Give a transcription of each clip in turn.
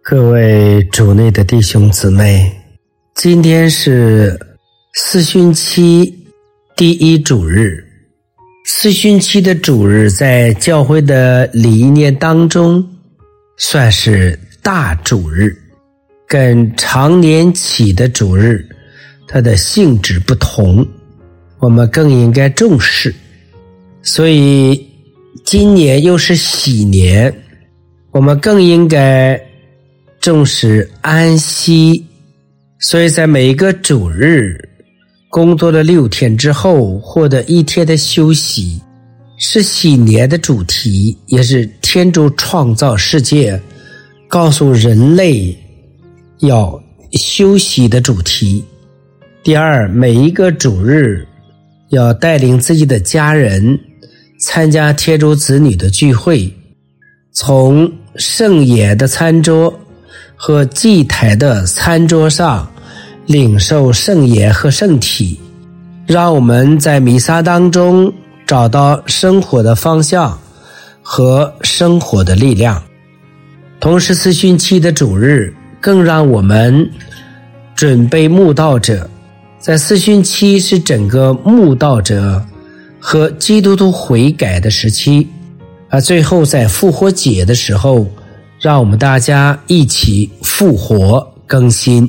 各位主内的弟兄姊妹，今天是四旬期第一主日。四旬期的主日在教会的礼仪念当中算是大主日，跟常年期的主日它的性质不同，我们更应该重视。所以今年又是喜年，我们更应该重视安息。所以在每一个主日工作了6天之后获得1天的休息，是喜年的主题，也是天主创造世界告诉人类要休息的主题。第二，每一个主日要带领自己的家人参加天主子女的聚会，从圣言的餐桌和祭台的餐桌上领受圣言和圣体，让我们在弥撒当中找到生活的方向和生活的力量。同时四旬期的主日更让我们准备慕道者，在四旬期是整个慕道者和基督徒悔改的时期，而最后在复活节的时候，让我们大家一起复活更新。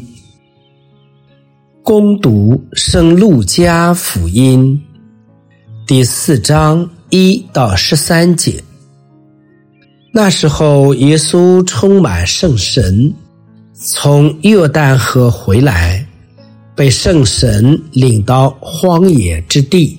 恭读圣路加福音第4章1到13节。那时候耶稣充满圣神，从约旦河回来，被圣神领到荒野之地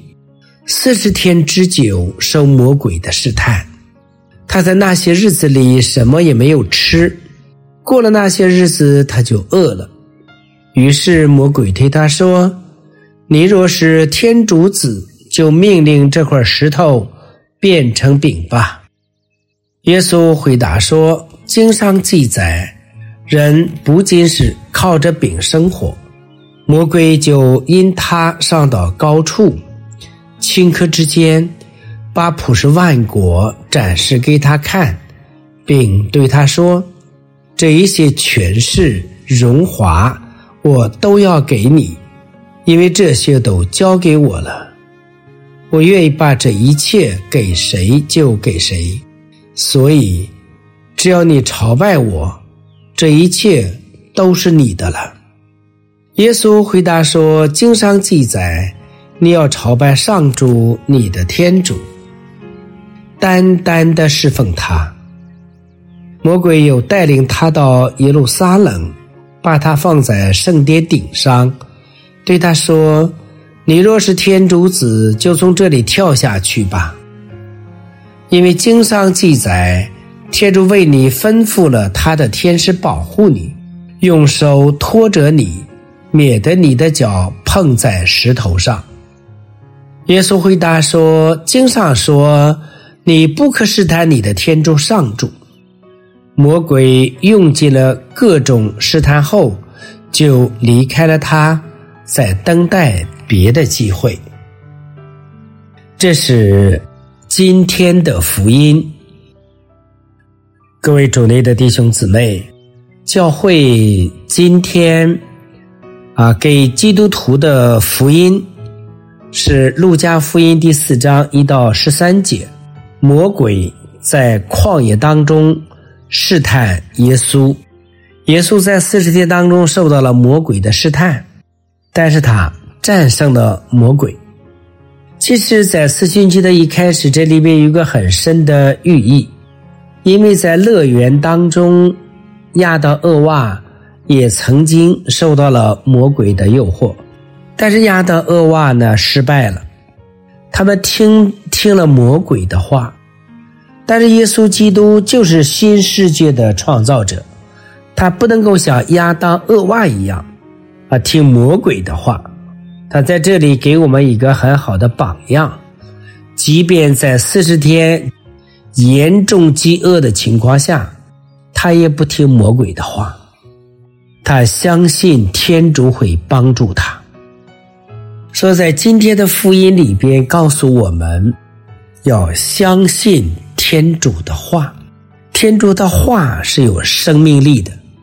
，40天之久受魔鬼的试探。他在那些日子里什么也没有吃，过了那些日子他就饿了。于是魔鬼对他说，你若是天主子，就命令这块石头变成饼吧。耶稣回答说，经上记载，人不仅是靠着饼生活。魔鬼就因他上到高处，顷刻之间把普世万国展示给他看，并对他说，这一些权势荣华我都要给你，因为这些都交给我了。我愿意把这一切给谁就给谁，所以只要你朝拜我，这一切都是你的了。耶稣回答说，经上记载，你要朝拜上主你的天主，单单的侍奉他。魔鬼又带领他到耶路撒冷，把他放在圣殿顶上，对他说，你若是天主子，就从这里跳下去吧。因为经上记载，天主为你吩咐了他的天使保护你，用手托着你，免得你的脚碰在石头上。耶稣回答说，经上说，你不可试探你的天主上主。魔鬼用尽了各种试探后，就离开了他，在等待别的机会。这是今天的福音。各位主内的弟兄姊妹，教会今天给基督徒的福音是路加福音第4章1到13节。魔鬼在旷野当中试探耶稣，耶稣在40天当中受到了魔鬼的试探，但是他战胜了魔鬼。其实在四旬期的一开始，这里面有一个很深的寓意，因为在乐园当中，亚当厄娃也曾经受到了魔鬼的诱惑，但是亚当厄娃呢失败了，他们听了魔鬼的话。但是耶稣基督就是新世界的创造者，他不能够像亚当厄娃一样听魔鬼的话。他在这里给我们一个很好的榜样，即便在40天严重饥饿的情况下，他也不听魔鬼的话，他相信天主会帮助他。所以在今天的福音里边告诉我们要相信天主的话，天主的话是有生命力的，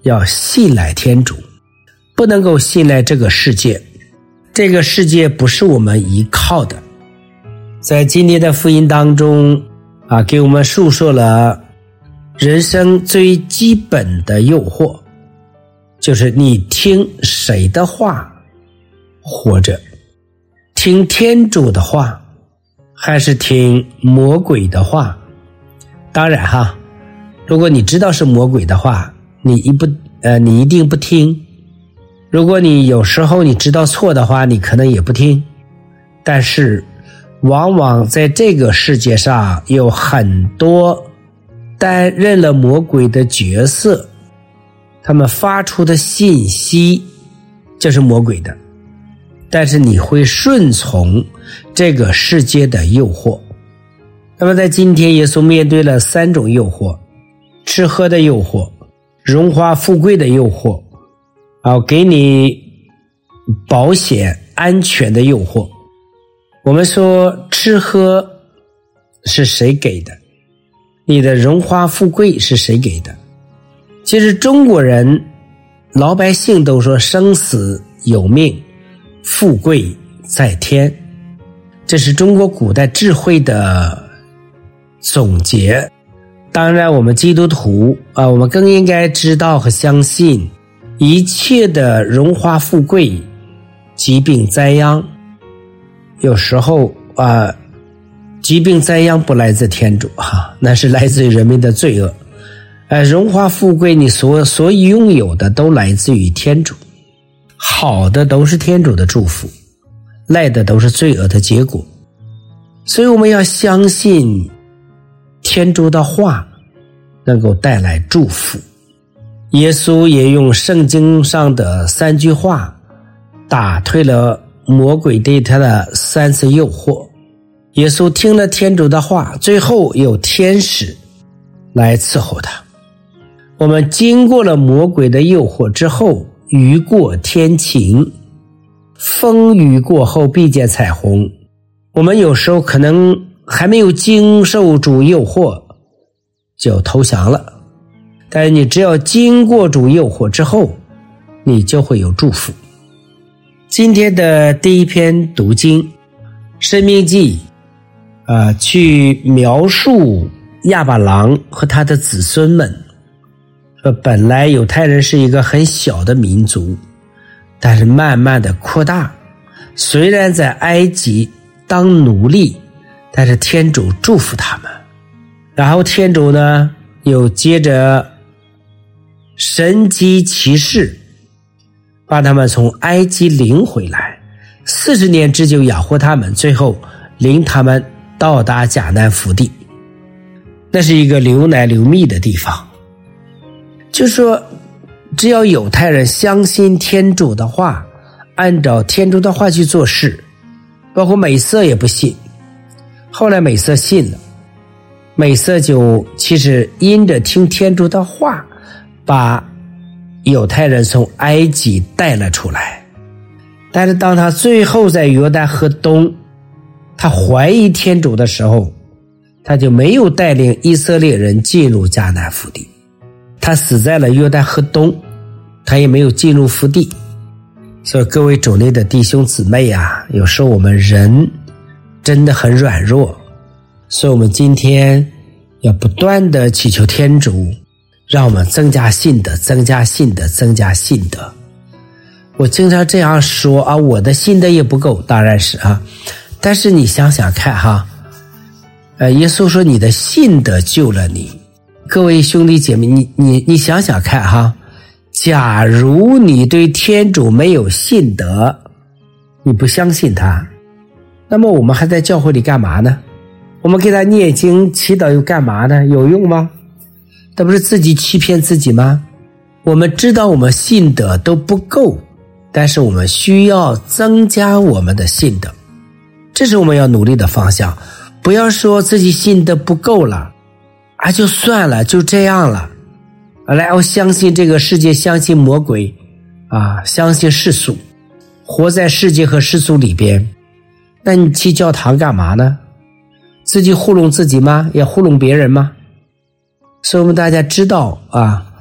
要信赖天主，不能够信赖这个世界。这个世界不是我们依靠的。在今天的福音当中给我们述说了人生最基本的诱惑，就是你听谁的话活着，听天主的话还是听魔鬼的话。当然如果你知道是魔鬼的话，你一定不听。如果你有时候你知道错的话，你可能也不听。但是往往在这个世界上有很多担任了魔鬼的角色，他们发出的信息就是魔鬼的，但是你会顺从这个世界的诱惑。那么在今天，耶稣面对了3种诱惑：吃喝的诱惑，荣华富贵的诱惑，给你保险安全的诱惑。我们说吃喝是谁给的？你的荣华富贵是谁给的？其实中国人老百姓都说生死有命，富贵在天，这是中国古代智慧的总结。当然我们基督徒我们更应该知道和相信，一切的荣华富贵、疾病灾殃，有时候疾病灾殃不来自天主那是来自于人民的罪恶。荣华富贵你所拥有的都来自于天主，好的都是天主的祝福，赖的都是罪恶的结果。所以我们要相信天主的话能够带来祝福。耶稣也用圣经上的3句话打退了魔鬼对他的3次诱惑。耶稣听了天主的话，最后有天使来伺候他。我们经过了魔鬼的诱惑之后，雨过天晴，风雨过后必见彩虹。我们有时候可能还没有经受主诱惑就投降了，但是你只要经过主诱惑之后，你就会有祝福。今天的第一篇读经申命记去描述亚巴郎和他的子孙们，说本来犹太人是一个很小的民族，但是慢慢的扩大，虽然在埃及当奴隶，但是天主祝福他们。然后天主呢又接着神迹奇事把他们从埃及领回来，40年之久养活他们，最后领他们到达迦南福地。那是一个流奶流蜜的地方。就说只要犹太人相信天主的话，按照天主的话去做事，包括美色也不信，后来美色信了，美色就其实因着听天主的话，把犹太人从埃及带了出来。但是当他最后在约旦河东，他怀疑天主的时候，他就没有带领以色列人进入迦南福地，他死在了约旦河东，他也没有进入福地。所以各位主内的弟兄姊妹有时候我们人真的很软弱，所以我们今天要不断的祈求天主，让我们增加信德，增加信德，增加信德。我经常这样说我的信德也不够，当然是但是你想想看耶稣说你的信德救了你。各位兄弟姐妹，你想想看假如你对天主没有信德，你不相信他，那么我们还在教会里干嘛呢？我们给他念经祈祷又干嘛呢？有用吗？那不是自己欺骗自己吗？我们知道我们信德都不够，但是我们需要增加我们的信德，这是我们要努力的方向。不要说自己信德不够了就算了，就这样了。来，我相信这个世界，相信魔鬼相信世俗，活在世界和世俗里边。那你去教堂干嘛呢？自己糊弄自己吗？也糊弄别人吗？所以我们大家知道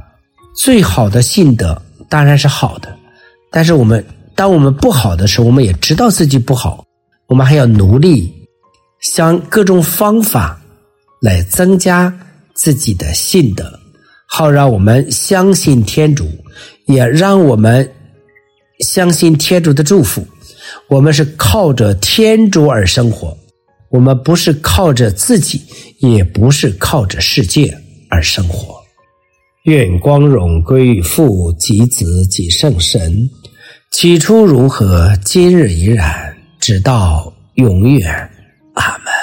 最好的信德当然是好的，但是当我们不好的时候，我们也知道自己不好，我们还要努力想各种方法来增加自己的信德，好让我们相信天主，也让我们相信天主的祝福。我们是靠着天主而生活，我们不是靠着自己，也不是靠着世界而生活。愿光荣归于父及子及圣神，起初如何，今日依然，直到永远。阿们。